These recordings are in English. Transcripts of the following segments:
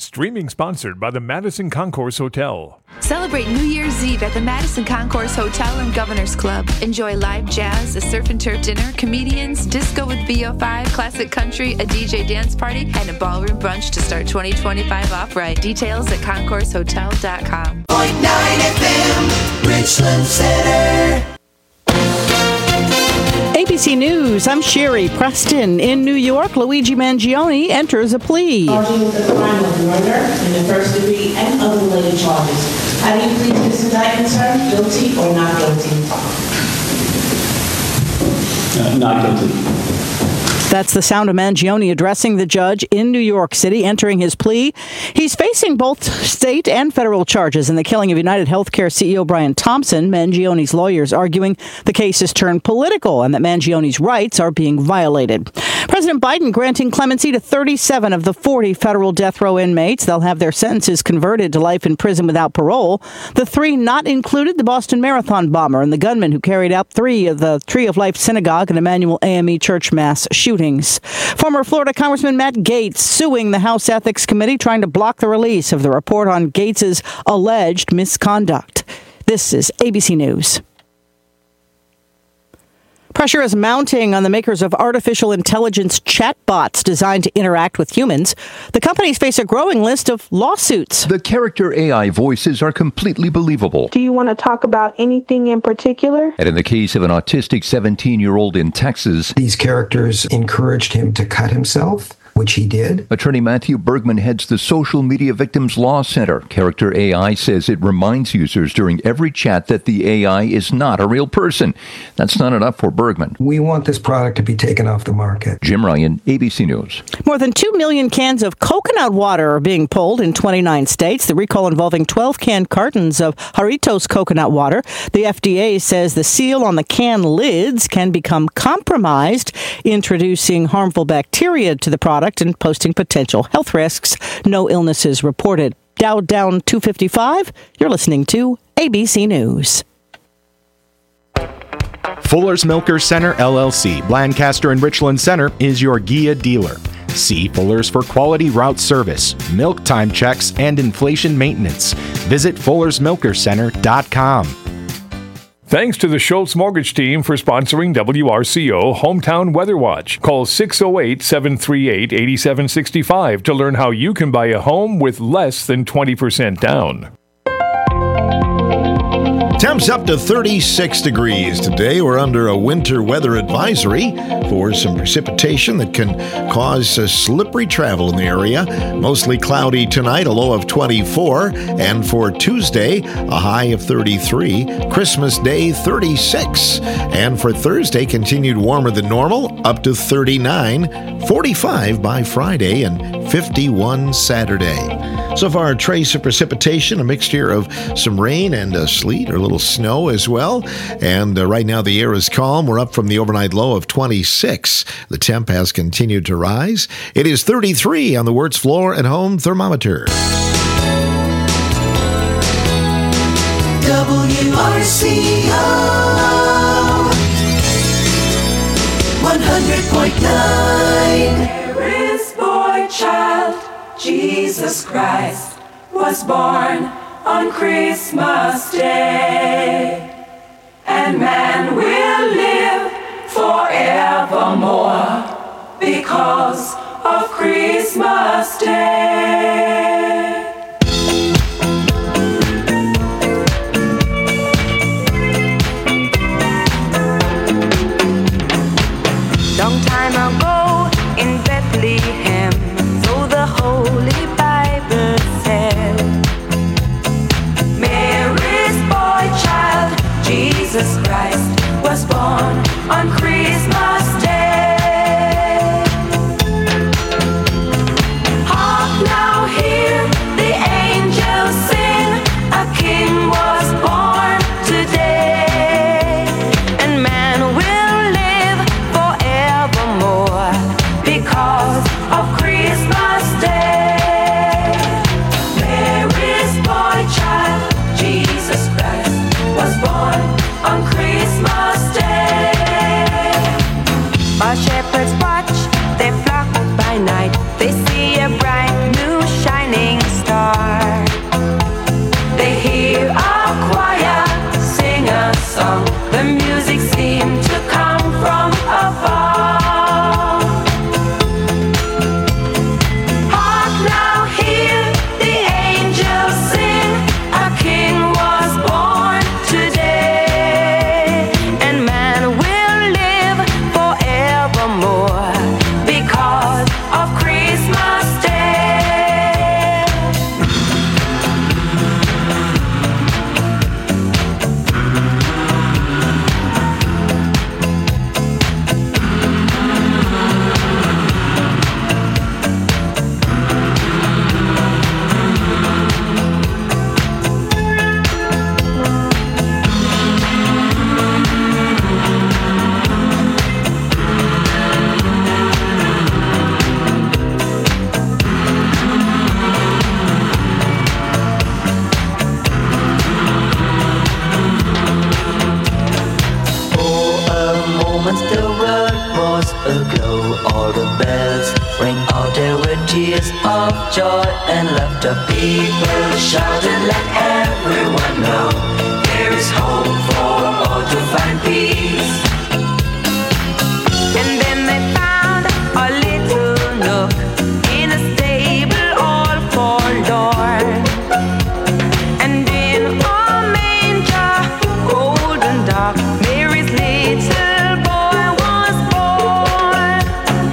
Streaming sponsored by the Madison Concourse Hotel. Celebrate New Year's Eve at the Madison Concourse Hotel and Governor's Club. Enjoy live jazz, a surf and turf dinner, comedians, disco with VO5, classic country, a DJ dance party, and a ballroom brunch to start 2025 off right. Details at concoursehotel.com. 0.9 FM, Richland Center. ABC News, I'm Sherry Preston. In New York, Luigi Mangione enters a plea. Charging with the crime of murder in the first degree and other related charges. How do you plead this indictment, sir? Guilty or not guilty? Not guilty. That's the sound of Mangione addressing the judge in New York City, entering his plea. He's facing both state and federal charges in the killing of United Healthcare CEO Brian Thompson. Mangione's lawyers arguing the case has turned political and that Mangione's rights are being violated. President Biden granting clemency to 37 of the 40 federal death row inmates. They'll have their sentences converted to life in prison without parole. The three not included the Boston Marathon bomber and the gunman who carried out three of the Tree of Life Synagogue and Emmanuel AME Church mass shootings. Former Florida Congressman Matt Gaetz suing the House Ethics Committee, trying to block the release of the report on Gaetz's alleged misconduct. This is ABC News. Pressure is mounting on the makers of artificial intelligence chatbots designed to interact with humans. The companies face a growing list of lawsuits. The character AI voices are completely believable. Do you want to talk about anything in particular? And in the case of an autistic 17-year-old in Texas, these characters encouraged him to cut himself, which he did. Attorney Matthew Bergman heads the Social Media Victims Law Center. Character AI says it reminds users during every chat that the AI is not a real person. That's not enough for Bergman. We want this product to be taken off the market. Jim Ryan, ABC News. More than 2 million cans of coconut water are being pulled in 29 states. The recall involving 12 canned cartons of Jarritos coconut water. The FDA says the seal on the can lids can become compromised, introducing harmful bacteria to the product and posting potential health risks. No illnesses reported. Dow down 255. You're listening to ABC News. Fuller's Milker Center, LLC, Lancaster and Richland Center is your Gia dealer. See Fuller's for quality route service, milk time checks, and inflation maintenance. Visit FullersMilkerCenter.com. Thanks to the Schultz Mortgage Team for sponsoring WRCO Hometown Weather Watch. Call 608-738-8765 to learn how you can buy a home with less than 20% down. Temps up to 36 degrees today. We're under a winter weather advisory for some precipitation that can cause slippery travel in the area. Mostly cloudy tonight, a low of 24. And for Tuesday, a high of 33. Christmas Day, 36. And for Thursday, continued warmer than normal, up to 39. 45 by Friday and 51 Saturday. So far, a trace of precipitation, a mixture of some rain and sleet or a little snow as well. And right now the air is calm. We're up from the overnight low of 26. The temp has continued to rise. It is 33 on the Wirtz Floor and Home thermometer. WRCO 100.9. There is boy child, Jesus Christ was born on Christmas Day, and man will live forevermore because of Christmas Day. Long time ago in Bethlehem, so the Holy Bible said, Mary's boy child, Jesus Christ, was born on Christmas Day. Hark now, of joy and laughter. People shouted, let everyone know there is hope for all to find peace. And then they found a little nook in a stable all forlorn. And in a manger, cold and dark, Mary's little boy was born.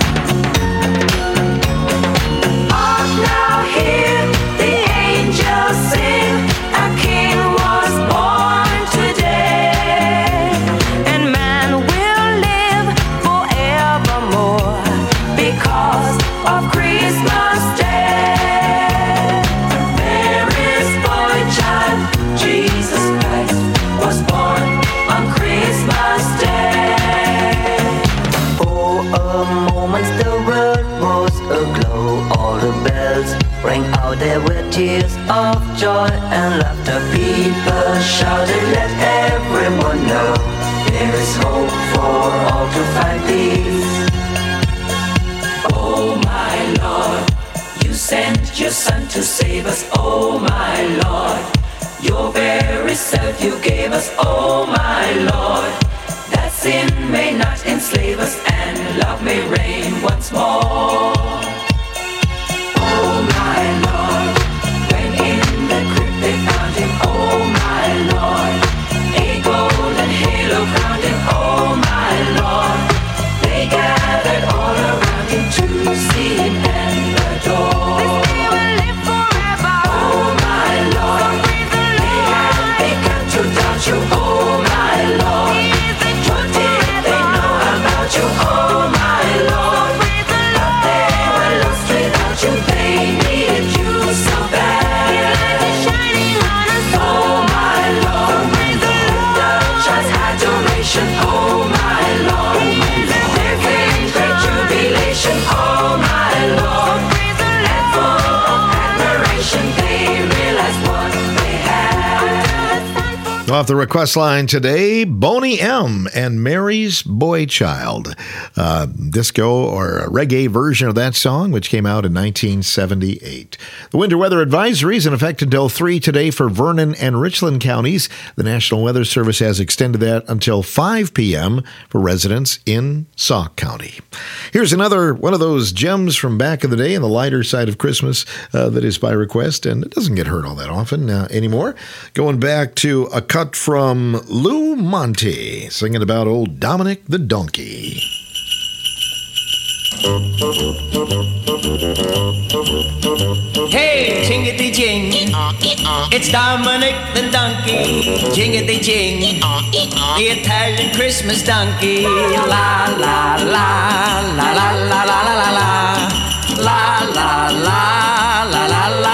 Hark now, hear the angels sing, a king was born today. And man will live forevermore because of Christmas Day. Mary's boy child, Jesus Christ, was born on Christmas Day. For a moment the world was aglow, all the bells rang out, there were tears of joy and laughter. People shouted, let everyone know there is hope for all to find peace. Oh my Lord, you sent your Son to save us. Oh my Lord, your very self you gave us. Oh my Lord, that sin may not enslave us and love may reign once more. Oh my Lord, when in the crypt they found him. Oh my Lord, a golden halo crowned him. Oh my Lord, they gathered all around him to see him and adore. They will live forever. Oh my Lord, they had begun to doubt you. Oh my Lord, what did they know about you? Oh my Lord, but they were lost without you. They needed you so bad. Oh my Lord, the child's adoration. Oh my Lord, there came great jubilation. Oh my Lord, and full of admiration they realized what they had. Off the request line today, Boney M. and Mary's Boy Child. Disco or a reggae version of that song, which came out in 1978. The winter weather advisory is in effect until 3 today for Vernon and Richland counties. The National Weather Service has extended that until 5 p.m. for residents in Sauk County. Here's another one of those gems from back in the day on the lighter side of Christmas that is by request, and it doesn't get heard all that often anymore. Going back to a cut from Lou Monte, singing about old Dominic the Donkey. Hey, jingity jing, it's Dominic the donkey. Jingity jing, the Italian Christmas donkey. La la la la la la la la la la la la la la la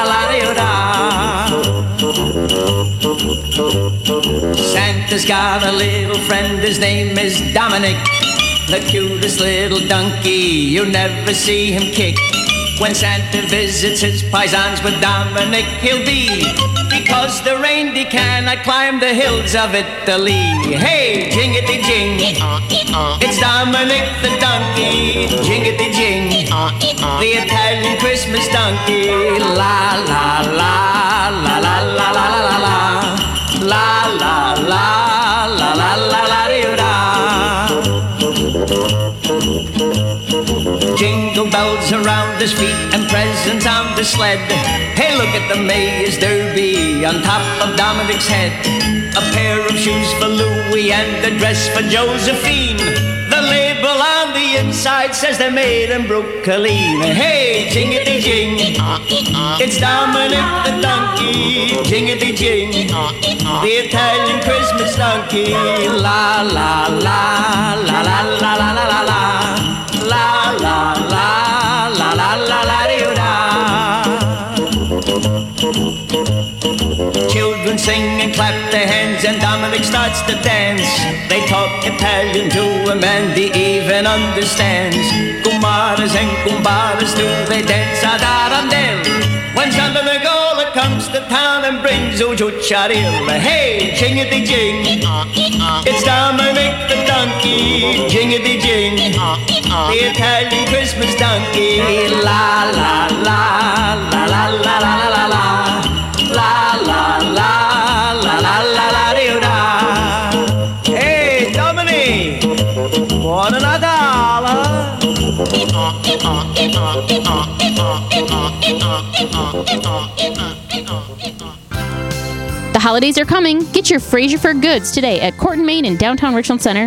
la. Santa's got a little friend, his name is Dominic. The cutest little donkey, you never see him kick. When Santa visits his paisans with Dominic, he'll be, because the reindeer cannot climb the hills of Italy. Hey, jingity jing, it's Dominic the donkey. Jingity jing, the Italian Christmas donkey. La la la la la la la la la la la la la la la la. Jingle bells around his feet and presents on the sled. Hey, look at the Mayor's Derby on top of Dominic's head. A pair of shoes for Louis and a dress for Josephine. The label on the inside says they're made in Brooklyn. Hey, jingity jing, it's Dominic the donkey. Jingity jing, the Italian Christmas donkey. La la la la la la la la la. La la la la la la la da. Children sing and clap their hands and Dominic starts to dance. They talk Italian to him and he even understands. Kumaras and kumbaras do they dance ad arandel. When Santa Nicola comes the town and brings o chucharilla. Hey, jingity jing. It's Dominic the donkey, jingity jing. The Italian Christmas donkey. La la la la la la la la la. La la la la la la la dee da. Hey, Dominic, want another dollar? The holidays are coming. Get your Fraser Fur goods today at Corton, Maine in downtown Richland Center.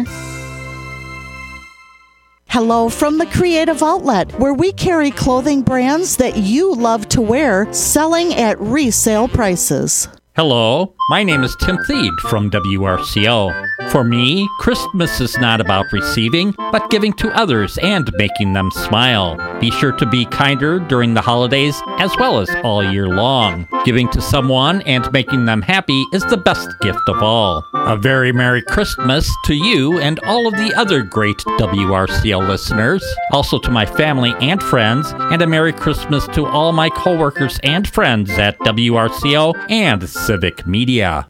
Hello from the Creative Outlet, where we carry clothing brands that you love to wear, selling at resale prices. Hello, my name is Tim Thede from WRCO. For me, Christmas is not about receiving, but giving to others and making them smile. Be sure to be kinder during the holidays as well as all year long. Giving to someone and making them happy is the best gift of all. A very Merry Christmas to you and all of the other great WRCO listeners. Also to my family and friends, and a Merry Christmas to all my coworkers and friends at WRCO and Civic Media.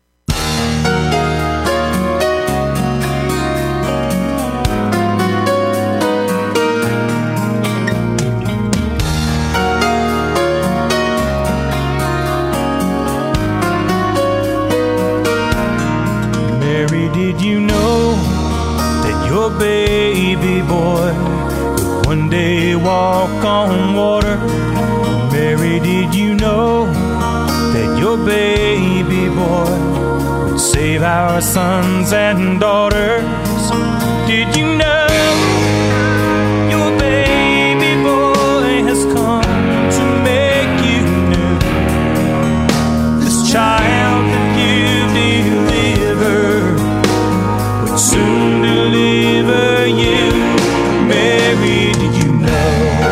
Mary, did you know that your baby boy would one day walk on water? Mary, did you know that your baby boy would save our sons and daughters? Did you know your baby boy has come to make you new? This child that you delivered would soon deliver you. Mary, did you know?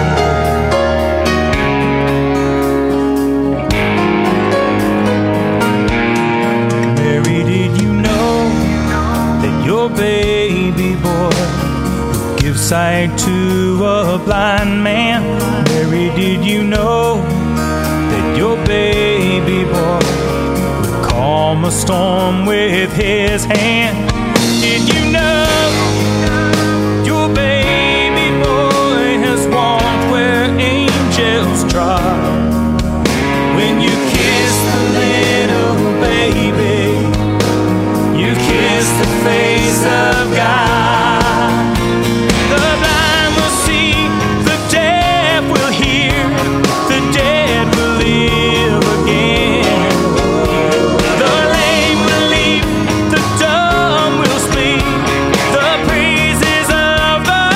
Your baby boy would give sight to a blind man. Mary, did you know that your baby boy would calm a storm with his hand? Did you know your baby boy has walked where angels trod? When you kiss the little baby, you kiss the face of God. The blind will see, the deaf will hear, the dead will live again. The lame will leap, the dumb will speak, the praises of the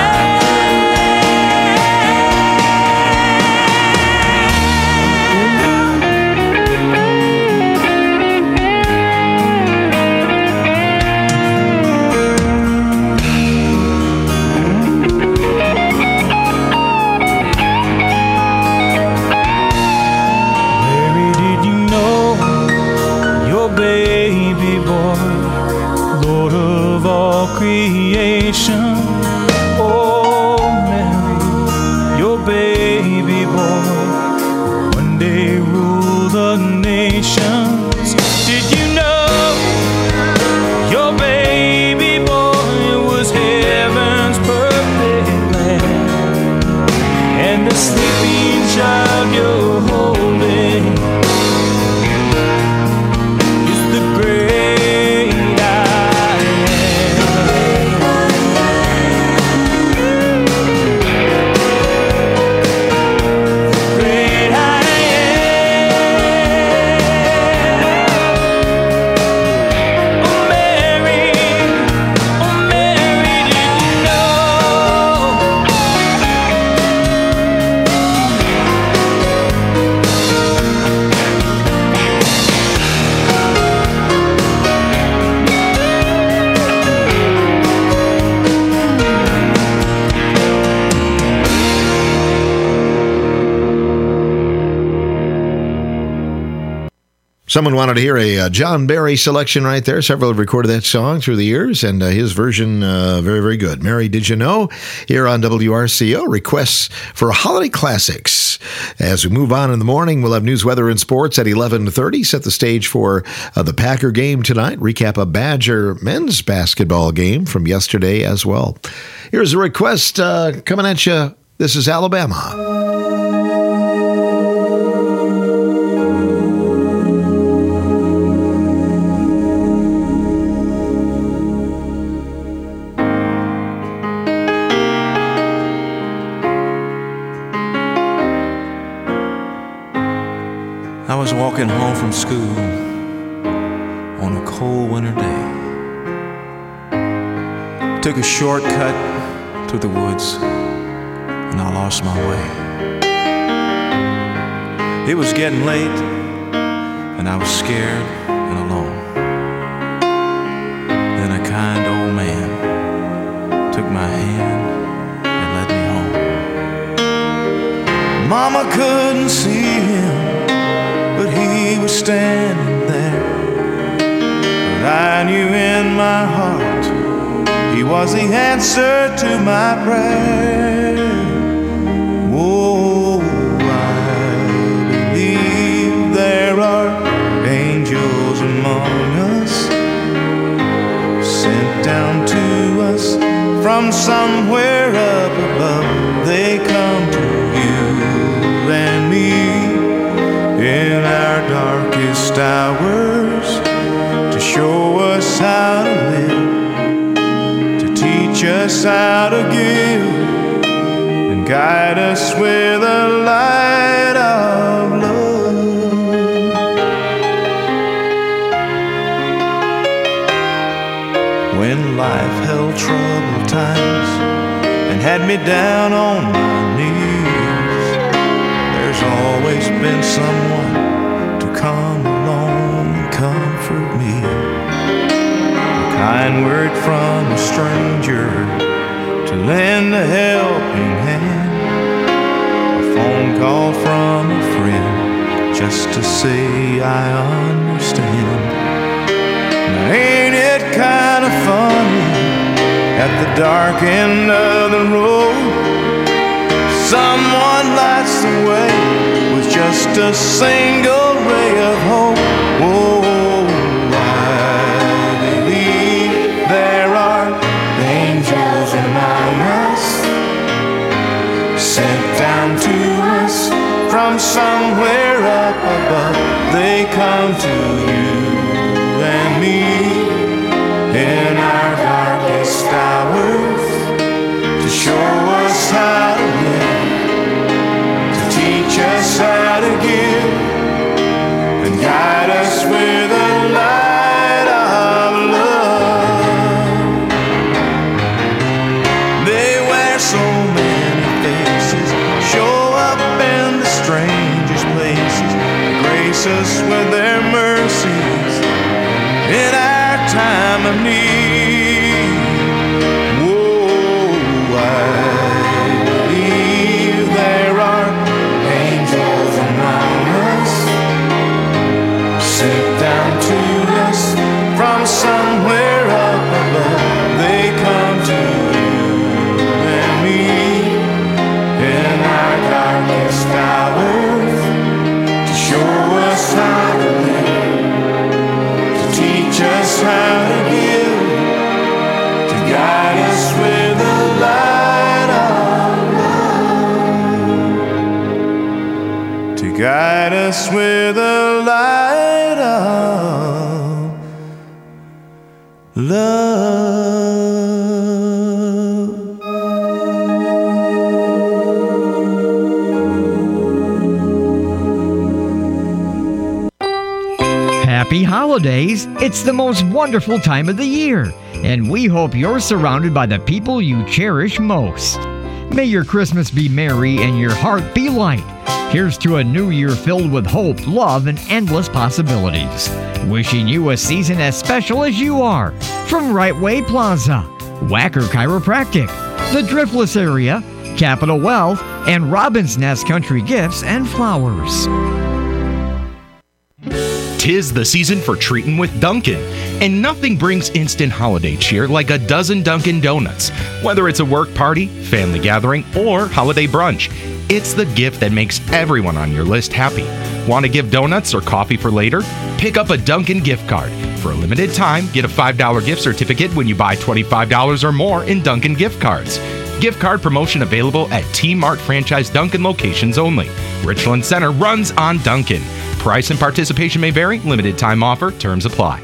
baby boy, Lord of all creation. Oh, Mary, your baby boy, one day rule the nations. Did you know your baby boy was heaven's perfect lamb? And the sleeping child you're holding Someone wanted to hear a John Barry selection right there. Several have recorded that song through the years, and his version, very, very good. Mary, Did You Know? Here on WRCO, requests for holiday classics. As we move on in the morning, we'll have news, weather, and sports at 11:30. Set the stage for the Packer game tonight. Recap a Badger men's basketball game from yesterday as well. Here's a request coming at you. This is Alabama. I was walking home from school on a cold winter day. Took a shortcut through the woods and I lost my way. It was getting late and I was scared and alone. Then a kind old man took my hand and led me home. Mama couldn't see him, but he was standing there. But I knew in my heart he was the answer to my prayer. Oh, I believe there are angels among us, sent down to us from somewhere up above. They come to you and me in our darkest hours to show us how to live, to teach us how to give, and guide us with a light of love. When life held troubled times and had me down on my knees, there's always been someone to come along and comfort me. A kind word from a stranger to lend a helping hand, a phone call from a friend just to say I understand. Now ain't it kind of funny, at the dark end of the road someone lights the way with just a single ray of hope. Oh, I believe there are angels among us, sent down to us from somewhere up above. They come to you and me in our darkest hours to show us how to live, teach us how to give, and guide us with a light of love. They wear so many faces, show up in the strangest places, grace us with their mercies in our time of need. Whoa, I believe there are angels among us, sent down to us from somewhere up above. They come to you and me in our darkest hours to show us how to live, to teach us how to give, to guide us with a light of love, to guide us with a light of love. Happy holidays! It's the most wonderful time of the year, and we hope you're surrounded by the people you cherish most. May your Christmas be merry and your heart be light. Here's to a new year filled with hope, love, and endless possibilities. Wishing you a season as special as you are. From Right Way Plaza, Wacker Chiropractic, the Driftless Area, Capital Wealth, and Robin's Nest Country Gifts and Flowers. 'Tis the season for treating with Dunkin', and nothing brings instant holiday cheer like a dozen Dunkin' Donuts. Whether it's a work party, family gathering, or holiday brunch, it's the gift that makes everyone on your list happy. Want to give donuts or coffee for later? Pick up a Dunkin' gift card. For a limited time, get a $5 gift certificate when you buy $25 or more in Dunkin' gift cards. Gift card promotion available at T-Mart franchise Dunkin' locations only. Richland Center runs on Dunkin'. Price and participation may vary. Limited time offer. Terms apply.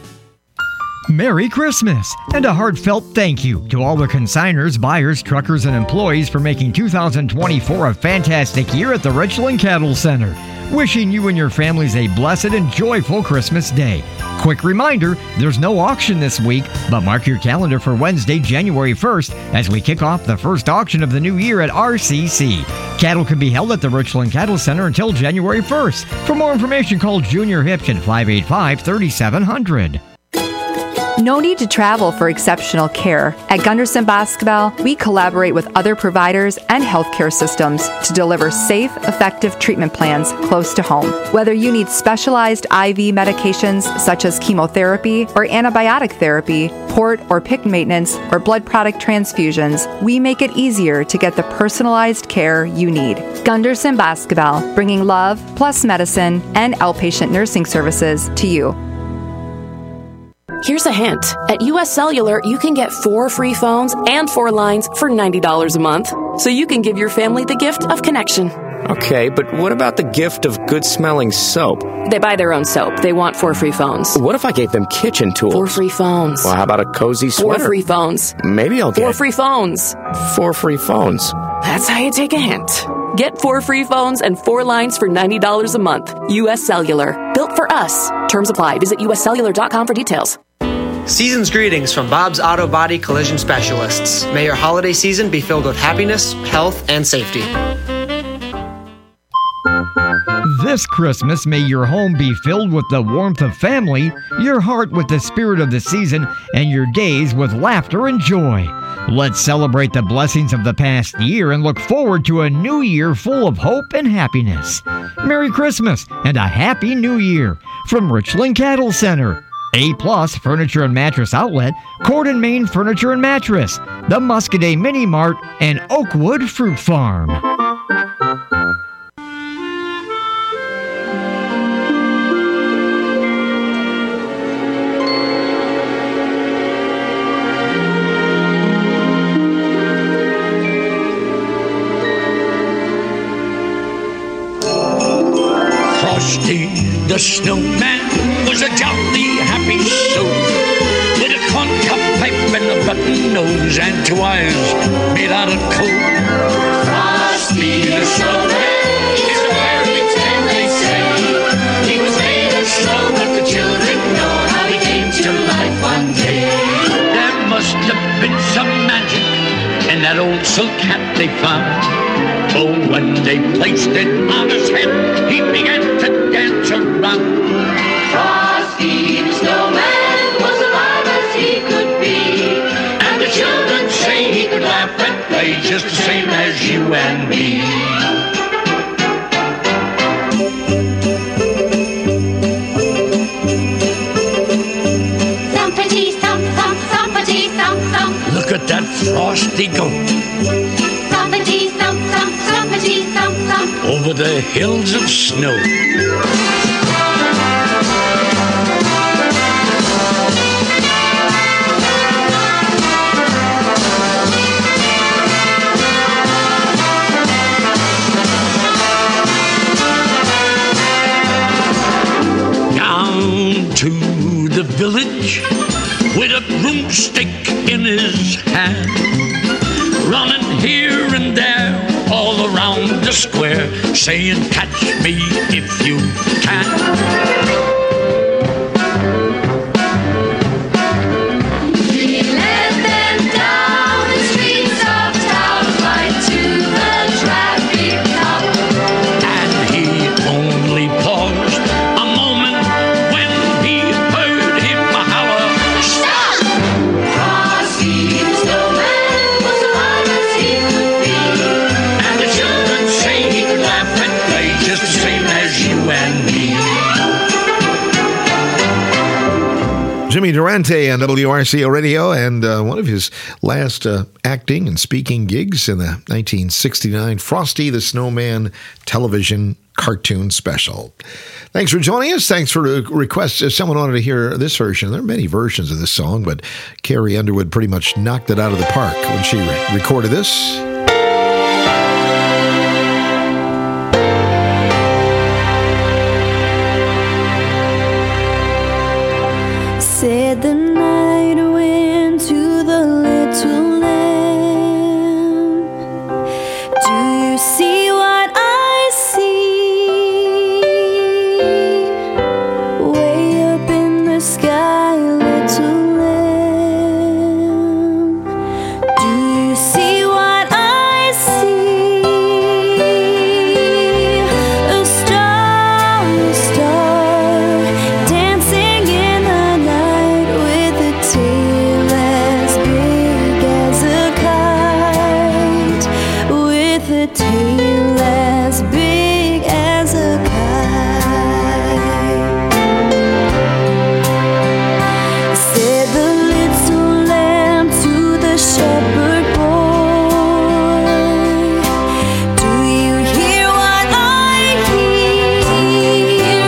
Merry Christmas and a heartfelt thank you to all the consigners, buyers, truckers, and employees for making 2024 a fantastic year at the Richland Cattle Center. Wishing you and your families a blessed and joyful Christmas day. Quick reminder, there's no auction this week, but mark your calendar for Wednesday, January 1st, as we kick off the first auction of the new year at RCC. Cattle can be held at the Richland Cattle Center until January 1st. For more information, call Junior Hipch at 585-3700. No need to travel for exceptional care. At Gunderson Boscobel, we collaborate with other providers and healthcare systems to deliver safe, effective treatment plans close to home. Whether you need specialized IV medications such as chemotherapy or antibiotic therapy, port or PICC maintenance, or blood product transfusions, we make it easier to get the personalized care you need. Gunderson Boscobel, bringing love plus medicine and outpatient nursing services to you. Here's a hint. At US Cellular, you can get 4 free phones and 4 lines for $90 a month. So you can give your family the gift of connection. Okay, but what about the gift of good-smelling soap? They buy their own soap. They want 4 free phones. What if I gave them kitchen tools? 4 free phones. Well, how about a cozy sweater? 4 free phones. Maybe I'll get 4 free phones. 4 free phones. That's how you take a hint. Get 4 free phones and 4 lines for $90 a month. US Cellular. Built for us. Terms apply. Visit uscellular.com for details. Season's greetings from Bob's Auto Body Collision Specialists. May your holiday season be filled with happiness, health, and safety. This Christmas, may your home be filled with the warmth of family, your heart with the spirit of the season, and your days with laughter and joy. Let's celebrate the blessings of the past year and look forward to a new year full of hope and happiness. Merry Christmas and a Happy New Year from Richland Cattle Center. A-Plus Furniture and Mattress Outlet, Corden, Maine Furniture and Mattress, the Muscadet Mini Mart, and Oakwood Fruit Farm. Frosty the Snowman was a jolly happy soul, with a corncob pipe and a button nose and 2 eyes made out of coal. Frosty the Snowman is a fairy tale, they say. He was made of snow, but the children know how he came to life one day. There must have been some magic in that old silk hat they found. Oh, when they placed it on his head, he began to dance around. Frosty the Snowman was alive as he could be, and the children say he could laugh and play just the same as you and me. Thumpity thump thump, thumpity thump thump. Look at that Frosty go. Thumpity thump thump, thumpity thump thump. Over the hills of snow. Down to the village with a broomstick in his hand, running here and there all around the square, saying, catch me if you can. He led them down the streets of town, right to the traffic cop. And he only paused a moment when he heard him holler, Stop! Frosty the Snowman was alive as he could be, and the children say he could laugh and play just the same as you and me. Jimmy Durante on WRCO Radio, and one of his last acting and speaking gigs in the 1969 Frosty the Snowman television cartoon special. Thanks for joining us. Thanks for the request. Someone wanted to hear this version. There are many versions of this song, but Carrie Underwood pretty much knocked it out of the park when she recorded this. Said the night went to the little lamb. Do you see what I see? Way up in the sky, little lamb. Do you see what I see? A star, dancing in the night with a tail as big as a kite, with a tail as big as a kite. Said the little lamb to the shepherd boy, do you hear what I hear?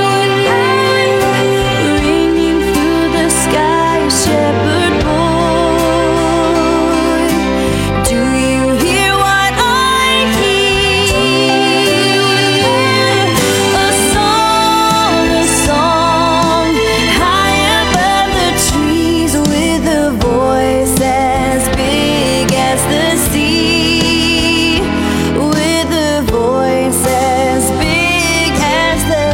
Ringing through the sky, shepherd boy, do you hear what I hear? A song, high above the trees, with a voice as big as the sea, with a voice as big as the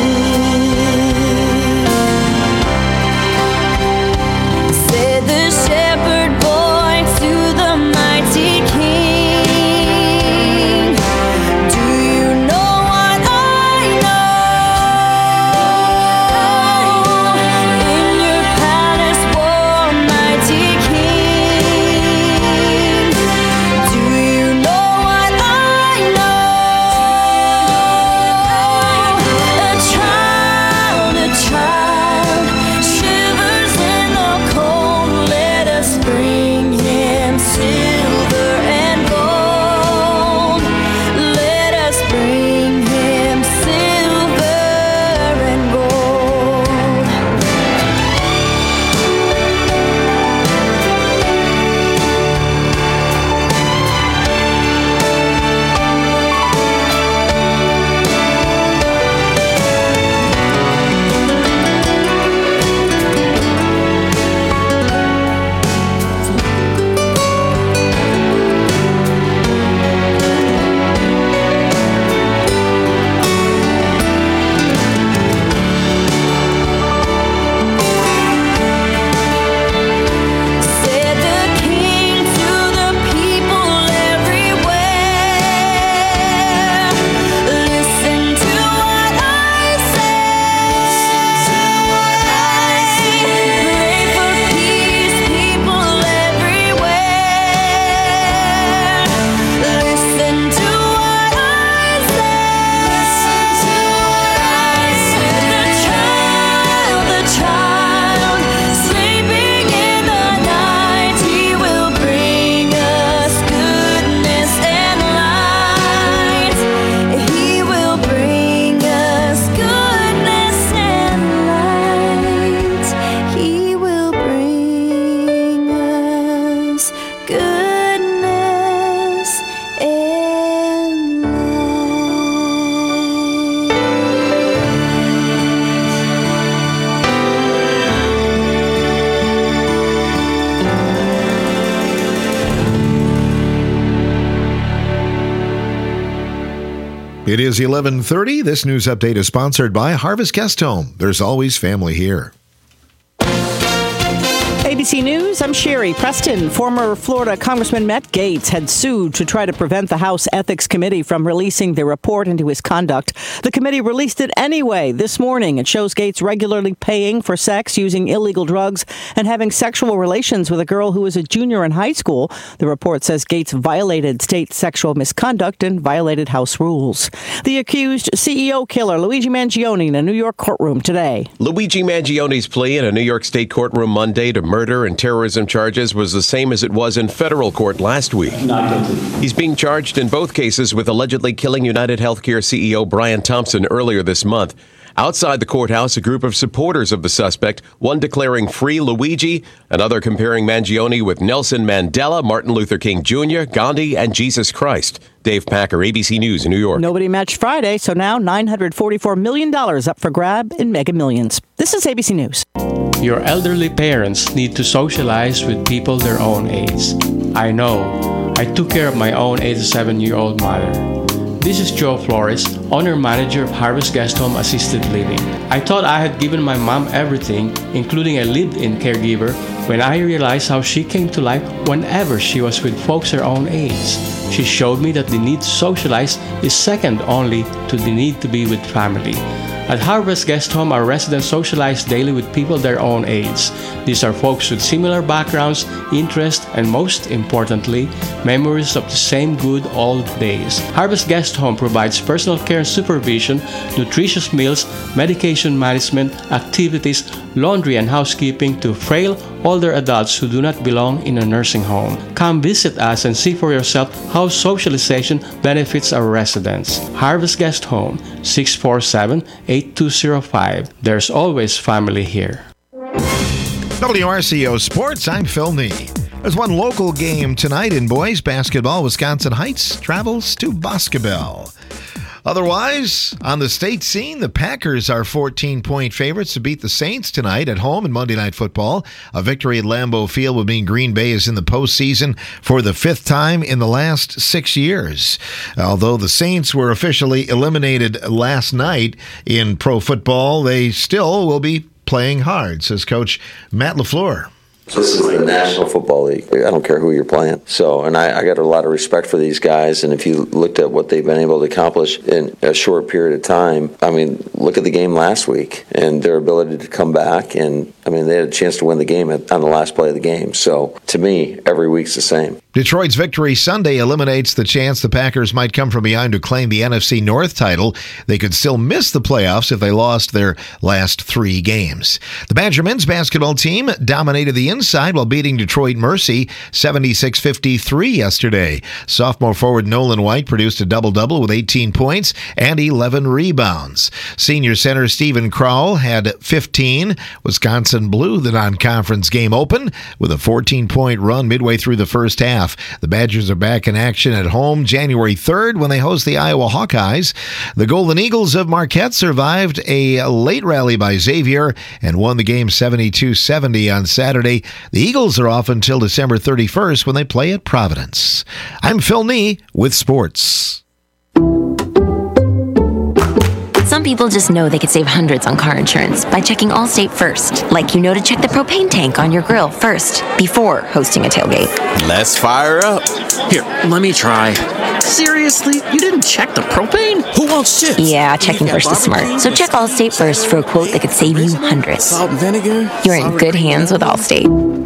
sea. Said the shepherd boy to the mighty king, do you know what I know? In your palace warm, mighty king, do you know what I know? A child shivers in the cold. Let us bring him silver and gold. Let us bring him silver and gold. Said the king to the people everywhere, listen to what I say. Pray for peace, people everywhere. Listen to what I say. The child, sleeping in the night, he will bring us goodness and light. He will bring us goodness and light. He will bring us goodness and It is 11:30. This news update is sponsored by Harvest Guest Home. There's always family here. ABC News, I'm Sherry Preston. Former Florida Congressman Matt Gaetz had sued to try to prevent the House Ethics Committee from releasing the report into his conduct. The committee released it anyway this morning. It shows Gaetz regularly paying for sex, using illegal drugs, and having sexual relations with a girl who was a junior in high school. The report says Gaetz violated state sexual misconduct and violated House rules. The accused CEO killer, Luigi Mangione, in a New York courtroom today. Luigi Mangione's plea in a New York State courtroom Monday to murder and terrorism charges was the same as it was in federal court last week. Not guilty. He's being charged in both cases with allegedly killing United Healthcare CEO Brian Thompson earlier this month. Outside the courthouse, a group of supporters of the suspect, one declaring free Luigi, another comparing Mangione with Nelson Mandela, Martin Luther King Jr., Gandhi, and Jesus Christ. Dave Packer, ABC News in New York. Nobody matched Friday, so now $944 million up for grab in Mega Millions. This is ABC News. Your elderly parents need to socialize with people their own age. I know. I took care of my own 87-year-old mother. This is Joe Flores, owner-manager of Harvest Guest Home Assisted Living. I thought I had given my mom everything, including a live-in caregiver, when I realized how she came to life whenever she was with folks her own age. She showed me that the need to socialize is second only to the need to be with family. At Harvest Guest Home, our residents socialize daily with people their own age. These are folks with similar backgrounds, interests, and most importantly, memories of the same good old days. Harvest Guest Home provides personal care and supervision, nutritious meals, medication management, activities, laundry and housekeeping to frail, older adults who do not belong in a nursing home. Come visit us and see for yourself how socialization benefits our residents. Harvest Guest Home, 647-8205. There's always family here. WRCO Sports, I'm Phil Nee. There's one local game tonight in boys basketball. Wisconsin Heights travels to Boscobel. Otherwise, on the state scene, the Packers are 14-point favorites to beat the Saints tonight at home in Monday Night Football. A victory at Lambeau Field would mean Green Bay is in the postseason for the fifth time in the last 6 years. Although the Saints were officially eliminated last night in pro football, they still will be playing hard, says Coach Matt LaFleur. This is the National Football League. I don't care who you're playing. So, and I got a lot of respect for these guys. And if you looked at what they've been able to accomplish in a short period of time, I mean, look at the game last week and their ability to come back. And, I mean, they had a chance to win the game on the last play of the game. So, to me, every week's the same. Detroit's victory Sunday eliminates the chance the Packers might come from behind to claim the NFC North title. They could still miss the playoffs if they lost their last 3 games. The Badger men's basketball team dominated the inside while beating Detroit Mercy 76-53 yesterday. Sophomore forward Nolan White produced a double-double with 18 points and 11 rebounds. Senior center Stephen Crowell had 15. Wisconsin blew the non-conference game open with a 14-point run midway through the first half. The Badgers are back in action at home January 3rd when they host the Iowa Hawkeyes. The Golden Eagles of Marquette survived a late rally by Xavier and won the game 72-70 on Saturday. The Eagles are off until December 31st when they play at Providence. I'm Phil Nee with Sports. Some people just know they could save hundreds on car insurance by checking Allstate first. Like you know to check the propane tank on your grill first before hosting a tailgate. Let's fire up. Here, let me try. Seriously? You didn't check the propane? Who wants chips? Yeah, checking first is smart. So check Allstate first for a quote that could save you hundreds. Salt and vinegar? You're in good hands with Allstate.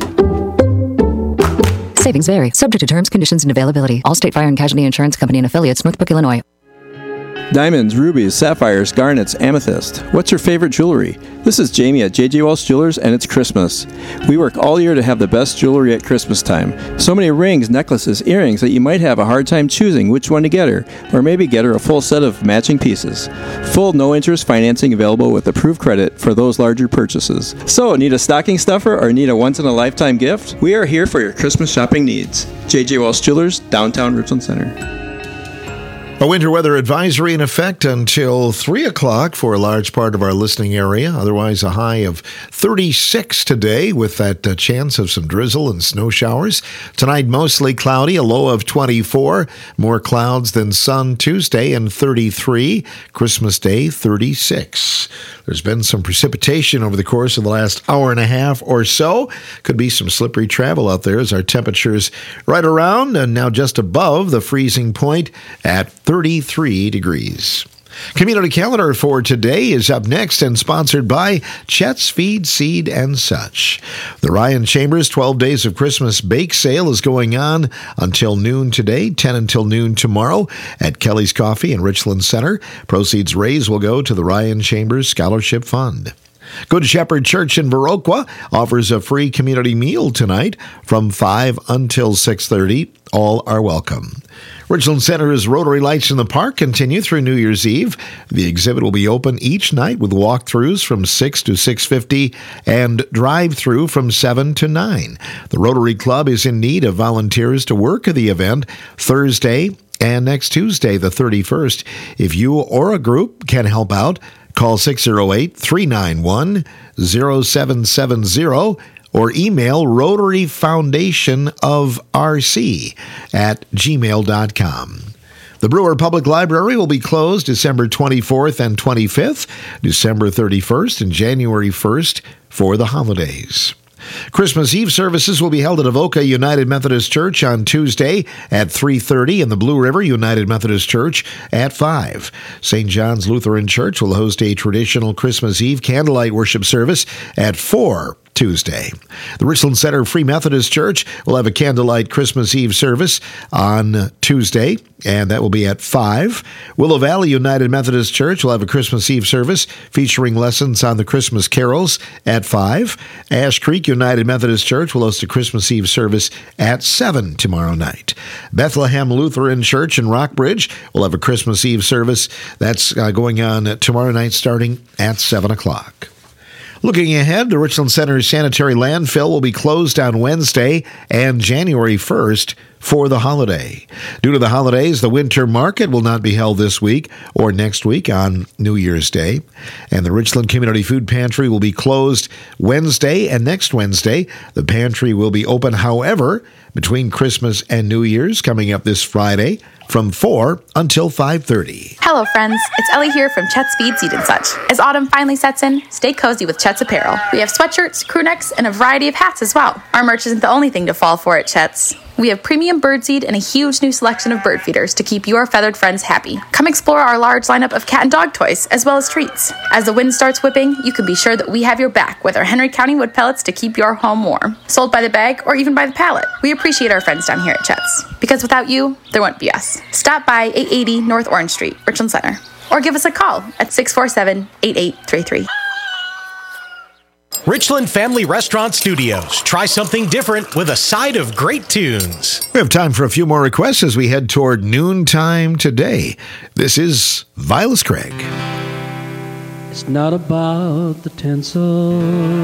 Savings vary. Subject to terms, conditions, and availability. Allstate Fire and Casualty Insurance Company and Affiliates, Northbrook, Illinois. Diamonds, rubies, sapphires, garnets, amethyst. What's your favorite jewelry? This is Jamie at J.J. Wells Jewelers, and it's Christmas. We work all year to have the best jewelry at Christmas time. So many rings, necklaces, earrings that you might have a hard time choosing which one to get her, or maybe get her a full set of matching pieces. Full no-interest financing available with approved credit for those larger purchases. So, need a stocking stuffer or need a once-in-a-lifetime gift? We are here for your Christmas shopping needs. J.J. Wells Jewelers, downtown Richland Center. A winter weather advisory in effect until 3 o'clock for a large part of our listening area. Otherwise, a high of 36 today with that chance of some drizzle and snow showers. Tonight, mostly cloudy, a low of 24. More clouds than sun Tuesday and 33. Christmas Day, 36. There's been some precipitation over the course of the last hour and a half or so. Could be some slippery travel out there as our temperatures right around and now just above the freezing point at 33 degrees. Community calendar for today is up next and sponsored by Chet's Feed, Seed, and Such. The Ryan Chambers 12 Days of Christmas Bake Sale is going on until noon today, 10 until noon tomorrow at Kelly's Coffee in Richland Center. Proceeds raised will go to the Ryan Chambers Scholarship Fund. Good Shepherd Church in Viroqua offers a free community meal tonight from 5 until 6:30. All are welcome. Richland Center's Rotary Lights in the Park continue through New Year's Eve. The exhibit will be open each night with walkthroughs from 6 to 6:50 and drive-through from 7 to 9. The Rotary Club is in need of volunteers to work at the event Thursday and next Tuesday, the 31st. If you or a group can help out, call 608-391-0770 or email rotaryfoundationofrc@gmail.com. The Brewer Public Library will be closed December 24th and 25th, December 31st and January 1st for the holidays. Christmas Eve services will be held at Avoca United Methodist Church on Tuesday at 3:30 and the Blue River United Methodist Church at 5. St. John's Lutheran Church will host a traditional Christmas Eve candlelight worship service at 4 Tuesday. The Richland Center Free Methodist Church will have a candlelight Christmas Eve service on Tuesday, and that will be at 5. Willow Valley United Methodist Church will have a Christmas Eve service featuring lessons on the Christmas carols at 5. Ash Creek United Methodist Church will host a Christmas Eve service at 7 tomorrow night. Bethlehem Lutheran Church in Rockbridge will have a Christmas Eve service that's going on tomorrow night starting at 7 o'clock. Looking ahead, the Richland Center Sanitary Landfill will be closed on Wednesday and January 1st for the holiday. Due to the holidays, the winter market will not be held this week or next week on New Year's Day. And the Richland Community Food Pantry will be closed Wednesday and next Wednesday. The pantry will be open, however, between Christmas and New Year's coming up this Friday from 4 until 5:30. Hello, friends. It's Ellie here from Chet's Feed, Seed, and Such. As autumn finally sets in, stay cozy with Chet's apparel. We have sweatshirts, crew necks, and a variety of hats as well. Our merch isn't the only thing to fall for at Chet's. We have premium birdseed and a huge new selection of bird feeders to keep your feathered friends happy. Come explore our large lineup of cat and dog toys, as well as treats. As the wind starts whipping, you can be sure that we have your back with our Henry County wood pellets to keep your home warm. Sold by the bag or even by the pallet. We appreciate our friends down here at Chet's, because without you, there wouldn't be us. Stop by 880 North Orange Street, Richland Center, or give us a call at 647-8833. Richland Family Restaurant Studios. Try something different with a side of great tunes. We have time for a few more requests as we head toward noontime today. This is Vilas Craig. It's not about the tinsel.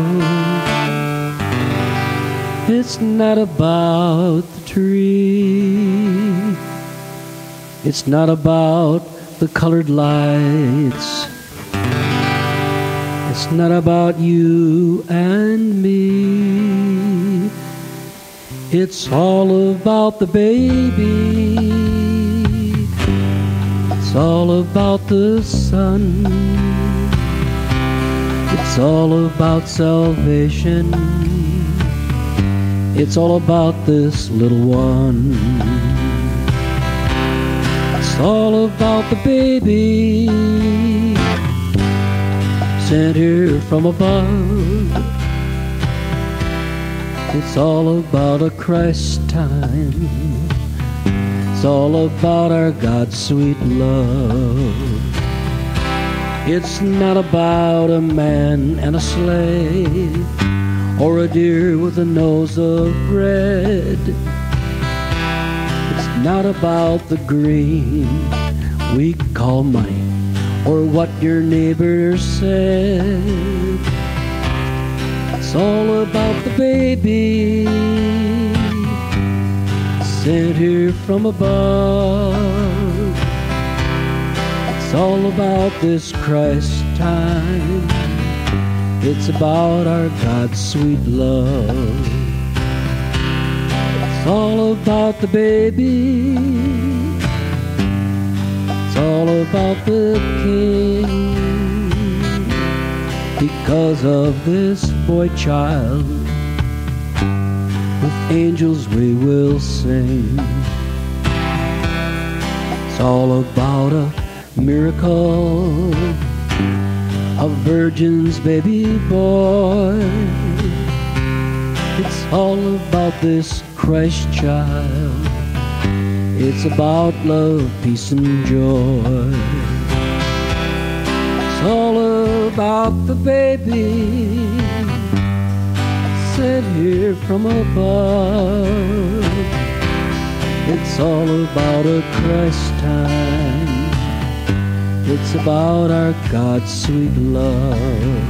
It's not about the tree. It's not about the colored lights. It's not about you and me. It's all about the baby. It's all about the sun. It's all about salvation. It's all about this little one. It's all about the baby sent here from above. It's all about a Christ time. It's all about our God's sweet love. It's not about a man and a sleigh, or a deer with a nose of red. It's not about the green we call money, or what your neighbor said. It's all about the baby sent here from above. It's all about this Christ time. It's about our God's sweet love. It's all about the baby. It's all about the King. Because of this boy child, with angels we will sing. It's all about a miracle, a virgin's baby boy. It's all about this Christ child. It's about love, peace, and joy. It's all about the baby sent here from above. It's all about a Christ time. It's about our God's sweet love.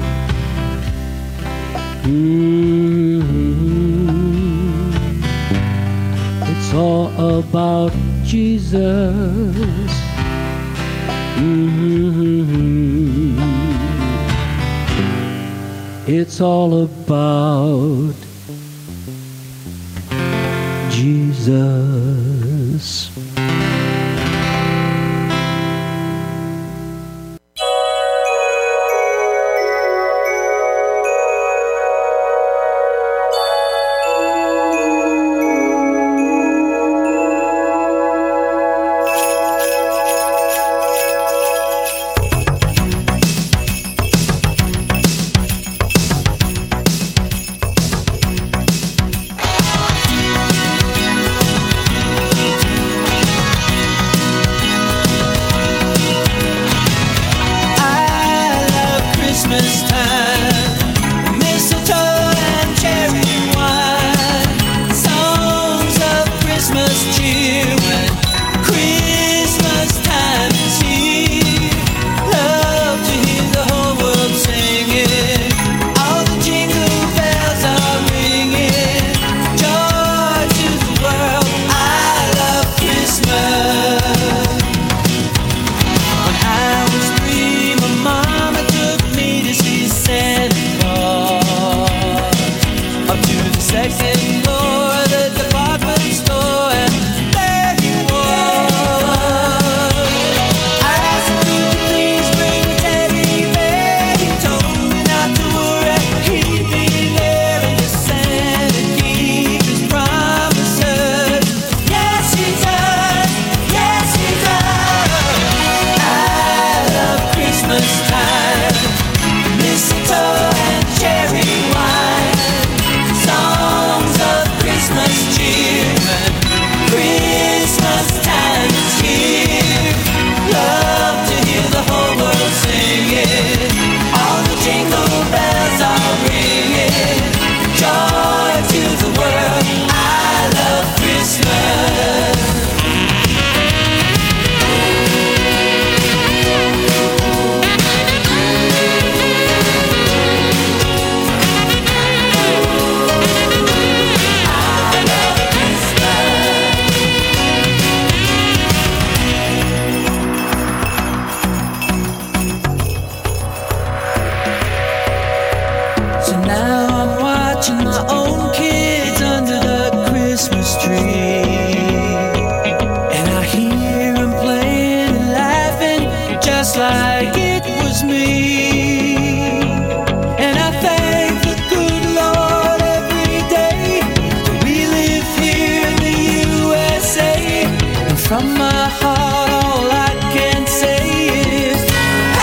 It's all about Jesus. It's all about Jesus.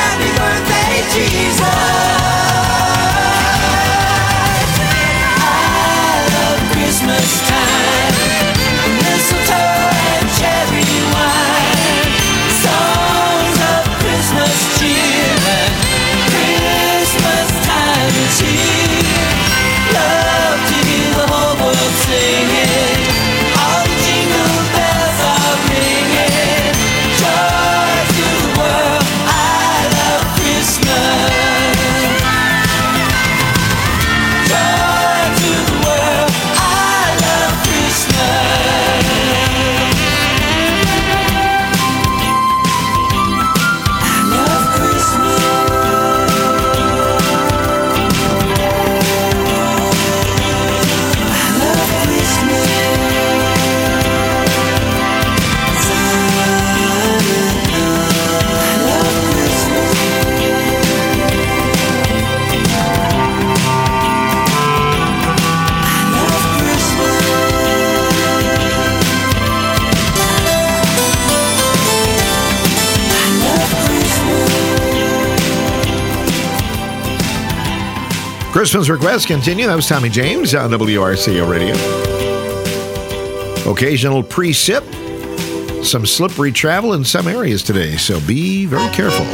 Jesus. Christmas requests continue. That was Tommy James on WRCO Radio. Occasional precip. Some slippery travel in some areas today, so be very careful.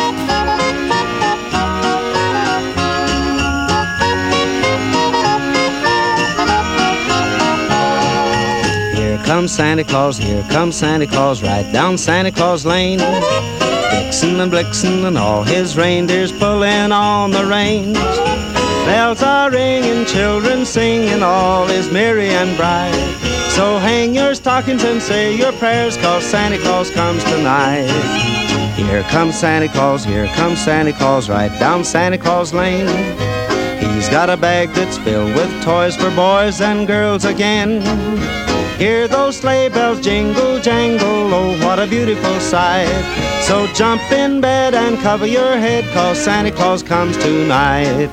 Here comes Santa Claus, right down Santa Claus Lane. Vixen and Blixen and all his reindeers pulling on the reins. Bells are ringing, children singing, all is merry and bright. So hang your stockings and say your prayers, 'cause Santa Claus comes tonight. Here comes Santa Claus, right down Santa Claus Lane. He's got a bag that's filled with toys for boys and girls again. Hear those sleigh bells jingle, jangle, oh, what a beautiful sight. So jump in bed and cover your head, 'cause Santa Claus comes tonight.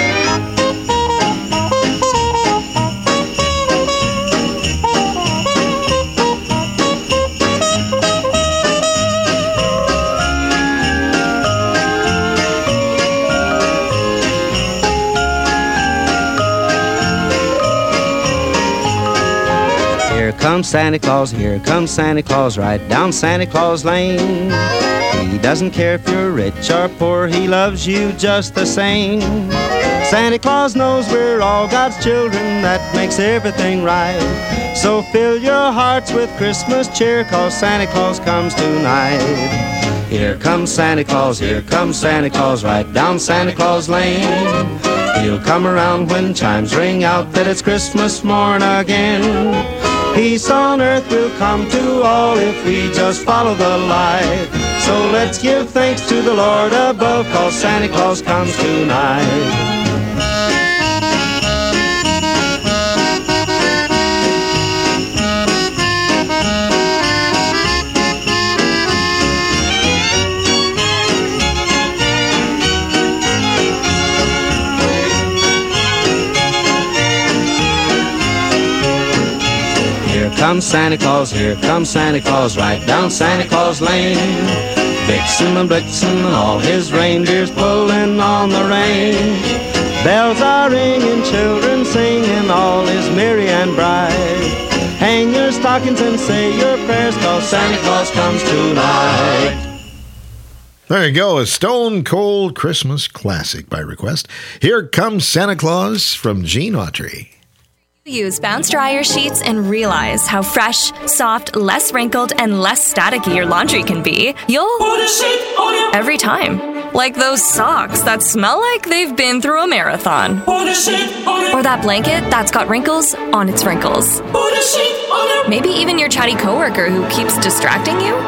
Here comes Santa Claus, right down Santa Claus Lane. He doesn't care if you're rich or poor, he loves you just the same. Santa Claus knows we're all God's children, that makes everything right. So fill your hearts with Christmas cheer, 'cause Santa Claus comes tonight. Here comes Santa Claus, right down Santa Claus Lane. He'll come around when chimes ring out that it's Christmas morn again. Peace on earth will come to all if we just follow the light. So let's give thanks to the Lord above, 'cause Santa Claus comes tonight. Here comes Santa Claus, right down Santa Claus Lane. Vixen and Blixen and all his reindeers pulling on the reins. Bells are ringing, children singing, all is merry and bright. Hang your stockings and say your prayers, 'cause Santa Claus comes tonight. There you go, a Stone Cold Christmas classic by request. Here Comes Santa Claus from Gene Autry. Use Bounce Dryer sheets and realize how fresh, soft, less wrinkled, and less staticky your laundry can be. You'll put a sheet on it every time. Like those socks that smell like they've been through a marathon. Put a sheet on it. Or that blanket that's got wrinkles on its wrinkles. Put a sheet on it. Maybe even your chatty coworker who keeps distracting you.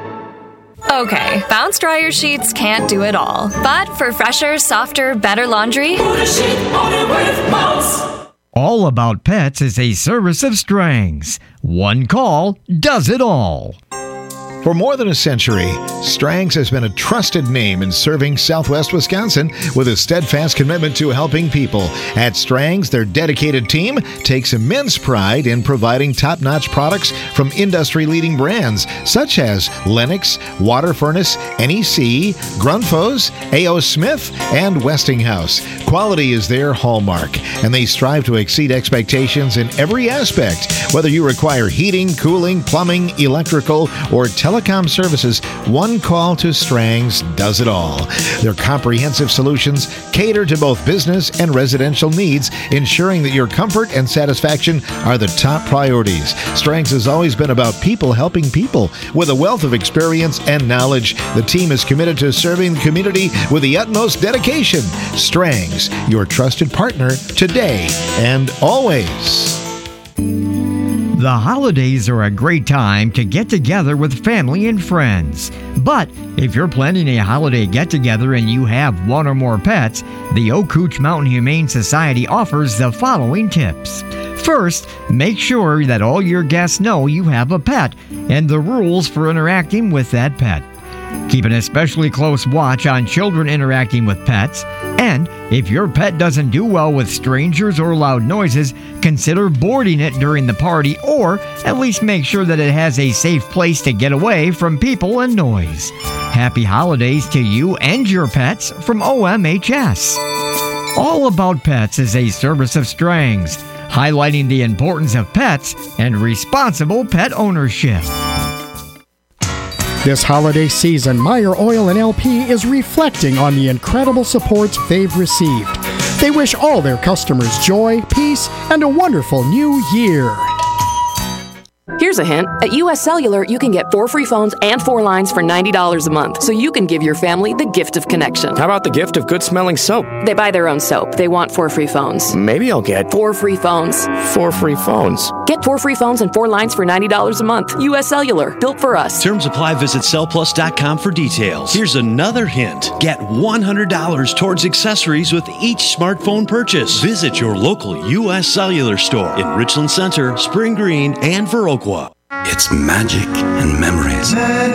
Okay, Bounce Dryer sheets can't do it all. But for fresher, softer, better laundry, put a sheet on it with Bounce. All About Pets is a service of Strang's. One call does it all. For more than a century, Strang's has been a trusted name in serving Southwest Wisconsin with a steadfast commitment to helping people. At Strang's, their dedicated team takes immense pride in providing top-notch products from industry-leading brands such as Lennox, Water Furnace, NEC, Grundfos, A.O. Smith, and Westinghouse. Quality is their hallmark, and they strive to exceed expectations in every aspect. Whether you require heating, cooling, plumbing, electrical, or telecom services, one call to Strang's does it all. Their comprehensive solutions cater to both business and residential needs, ensuring that your comfort and satisfaction are the top priorities. Strang's has always been about people helping people. With a wealth of experience and knowledge, the team is committed to serving the community with the utmost dedication. Strang's, your trusted partner today and always. The holidays are a great time to get together with family and friends. But if you're planning a holiday get-together and you have one or more pets, the Okootch Mountain Humane Society offers the following tips. First, make sure that all your guests know you have a pet and the rules for interacting with that pet. Keep an especially close watch on children interacting with pets. And if your pet doesn't do well with strangers or loud noises, consider boarding it during the party, or at least make sure that it has a safe place to get away from people and noise. Happy holidays to you and your pets from OMHS. All About Pets is a service of Strang's, highlighting the importance of pets and responsible pet ownership. This holiday season, Meyer Oil and LP is reflecting on the incredible support they've received. They wish all their customers joy, peace, and a wonderful new year. Here's a hint. At U.S. Cellular, you can get 4 free phones and 4 lines for $90 a month, so you can give your family the gift of connection. How about the gift of good-smelling soap? They buy their own soap. They want 4 free phones. Maybe I'll get 4 free phones. 4 free phones. Get 4 free phones and 4 lines for $90 a month. U.S. Cellular, built for us. Terms apply. Visit cellplus.com for details. Here's another hint. Get $100 towards accessories with each smartphone purchase. Visit your local U.S. Cellular store in Richland Center, Spring Green, and Viroqua. It's magic and memories,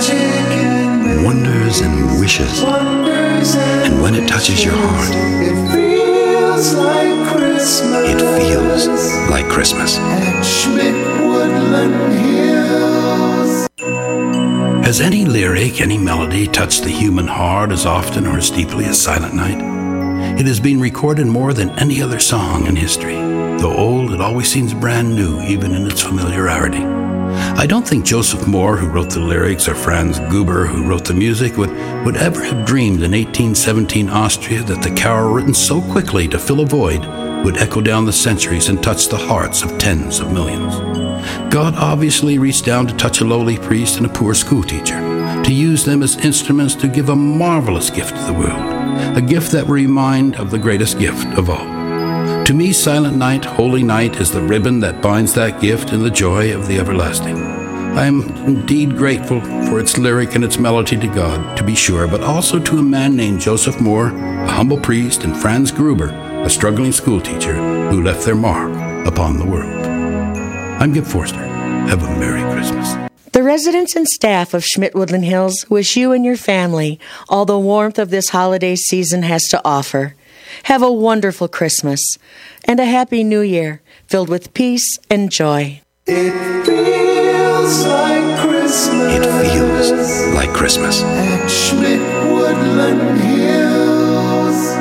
wonders and wishes. And when it touches your heart, it feels like Christmas. It feels like Christmas. At Schmidt Woodland Hills. Has any lyric, any melody touched the human heart as often or as deeply as Silent Night? It has been recorded more than any other song in history. Though old, it always seems brand new, even in its familiarity. I don't think Joseph Moore, who wrote the lyrics, or Franz Gruber, who wrote the music, would ever have dreamed in 1817 Austria that the carol written so quickly to fill a void would echo down the centuries and touch the hearts of tens of millions. God obviously reached down to touch a lowly priest and a poor schoolteacher, to use them as instruments to give a marvelous gift to the world, a gift that will remind of the greatest gift of all. To me, Silent Night, Holy Night is the ribbon that binds that gift in the joy of the everlasting. I am indeed grateful for its lyric and its melody to God, to be sure, but also to a man named Joseph Moore, a humble priest, and Franz Gruber, a struggling schoolteacher who left their mark upon the world. I'm Gib Forster. Have a Merry Christmas. The residents and staff of Schmidt Woodland Hills wish you and your family all the warmth of this holiday season has to offer. Have a wonderful Christmas and a happy New Year filled with peace and joy. It feels like Christmas. It feels like Christmas. At Schmidt Woodland Hills.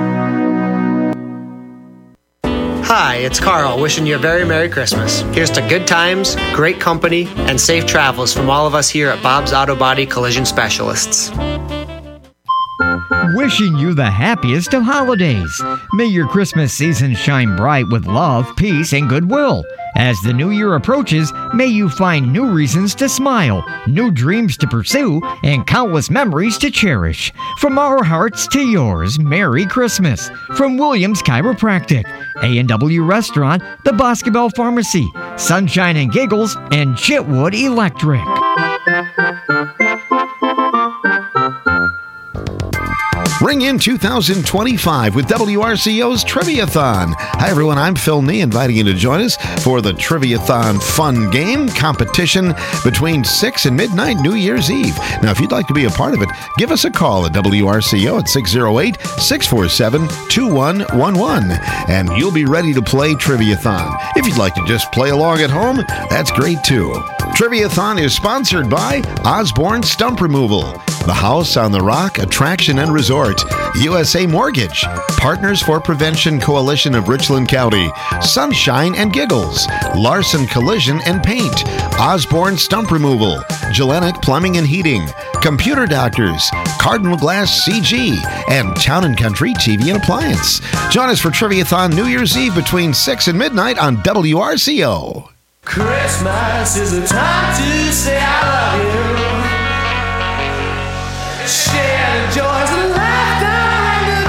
Hi, it's Carl wishing you a very Merry Christmas. Here's to good times, great company, and safe travels from all of us here at Bob's Auto Body Collision Specialists. Wishing you the happiest of holidays. May your Christmas season shine bright with love, peace, and goodwill. As the new year approaches, may you find new reasons to smile, new dreams to pursue, and countless memories to cherish. From our hearts to yours, Merry Christmas. From Williams Chiropractic, A&W Restaurant, the Boscobel Pharmacy, Sunshine and Giggles, and Chitwood Electric. Ring in 2025 with WRCO's Triviathon. Hi, everyone. I'm Phil Nee, inviting you to join us for the Triviathon fun game competition between 6 and midnight New Year's Eve. Now, if you'd like to be a part of it, give us a call at WRCO at 608-647-2111, and you'll be ready to play Triviathon. If you'd like to just play along at home, that's great, too. Triviathon is sponsored by Osborne Stump Removal, The House on the Rock Attraction and Resort, USA Mortgage, Partners for Prevention Coalition of Richland County, Sunshine and Giggles, Larson Collision and Paint, Osborne Stump Removal, Gellenic Plumbing and Heating, Computer Doctors, Cardinal Glass CG, and Town & Country TV and Appliance. Join us for Triviathon New Year's Eve between 6 and midnight on WRCO. Christmas is a time to say I love you. Share the joys of laughter and the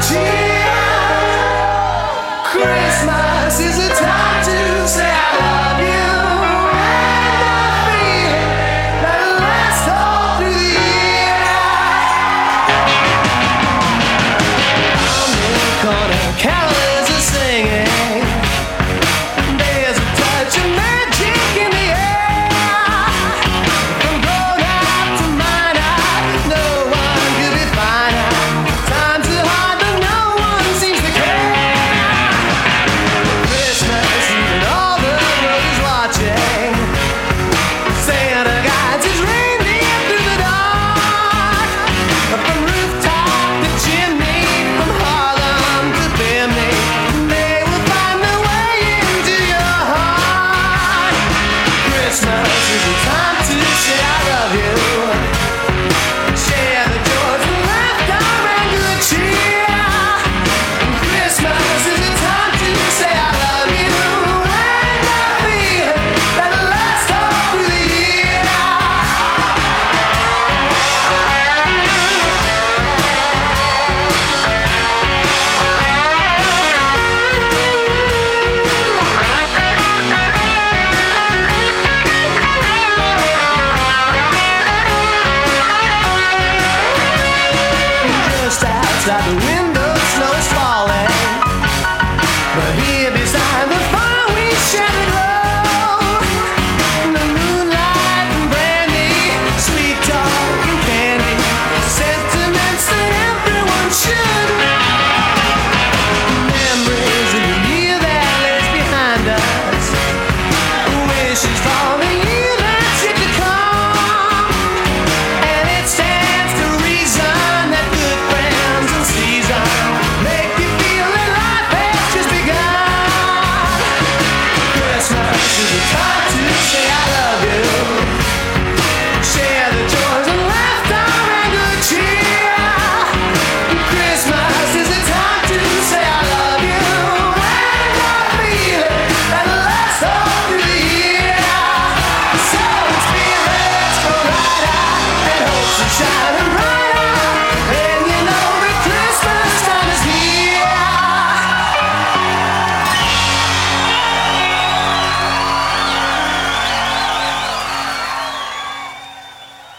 cheer. Christmas is a time to say I love you. And I feel that lasts all through the year. On the corner, carolers are singing. There's a touch of magic in the air. From grown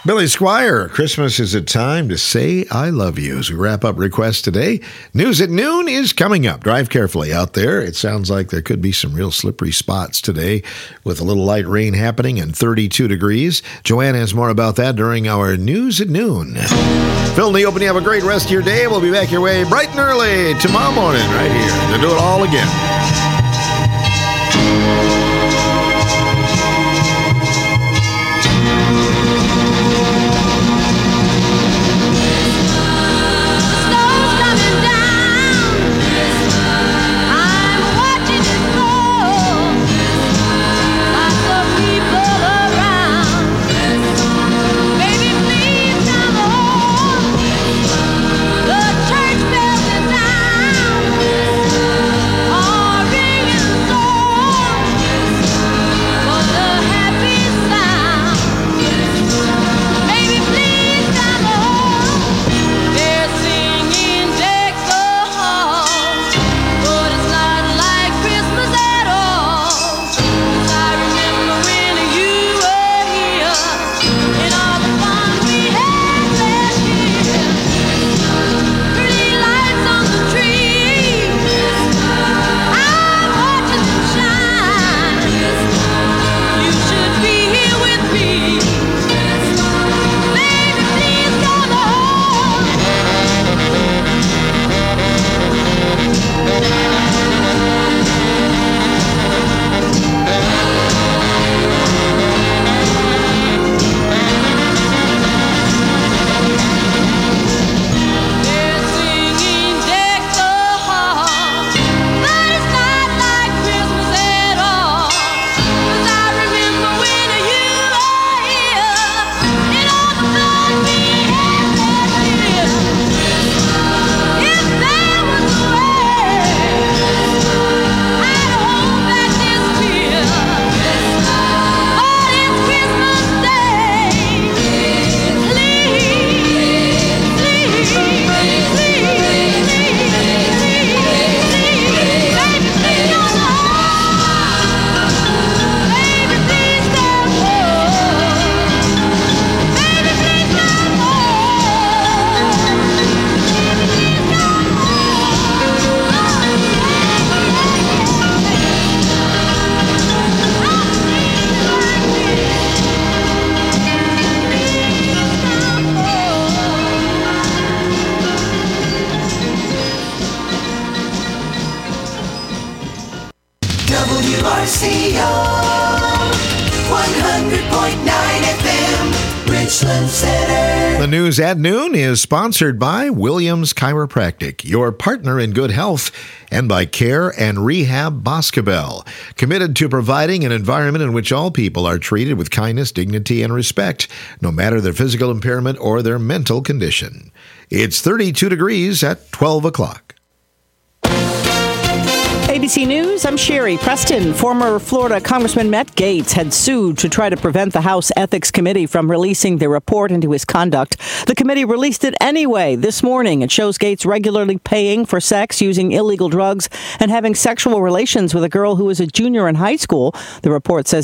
Billy Squire, Christmas is a time to say I love you. As we wrap up requests today, News at Noon is coming up. Drive carefully out there. It sounds like there could be some real slippery spots today with a little light rain happening and 32 degrees. Joanna has more about that during our News at Noon. Phil and the Open, you have a great rest of your day. We'll be back your way bright and early tomorrow morning right here to do it all again. WRCO 100.9 FM, Richland Center. The News at Noon is sponsored by Williams Chiropractic, your partner in good health, and by Care and Rehab Boscobel, committed to providing an environment in which all people are treated with kindness, dignity, and respect, no matter their physical impairment or their mental condition. It's 32 degrees at 12 o'clock. ABC News, I'm Sherry Preston. Former Florida Congressman Matt Gaetz had sued to try to prevent the House Ethics Committee from releasing their report into his conduct. The committee released it anyway this morning. It shows Gaetz regularly paying for sex, using illegal drugs, and having sexual relations with a girl who was a junior in high school. The report says